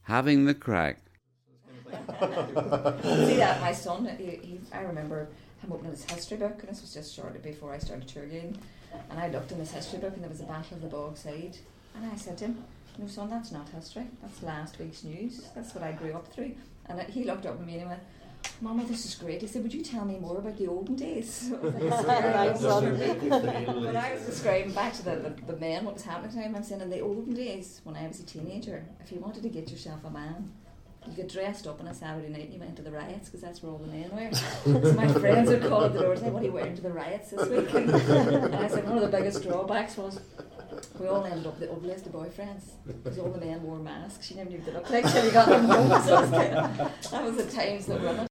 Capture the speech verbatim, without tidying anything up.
having the crack. See that, my son, he, he, I remember him opening his history book, and this was just shortly before I started tour guiding, and I looked in his history book and there was the Battle of the Bogside, and I said to him, no son, that's not history, that's last week's news, that's what I grew up through. And he looked up at me and he went, Mama, this is great. He said, would you tell me more about the olden days? But I was describing back to the, the, the men what was happening to him. I'm saying in the olden days, when I was a teenager, if you wanted to get yourself a man, you get dressed up on a Saturday night and you went to the riots, because that's where all the men were. So my friends would call at the door and say, what are you wearing to the riots this week? And, and I said, one of the biggest drawbacks was we all ended up the ugliest of boyfriends, because all the men wore masks. You never knew what they looked like till you got them home. So it was kind of, that was the times that were in it.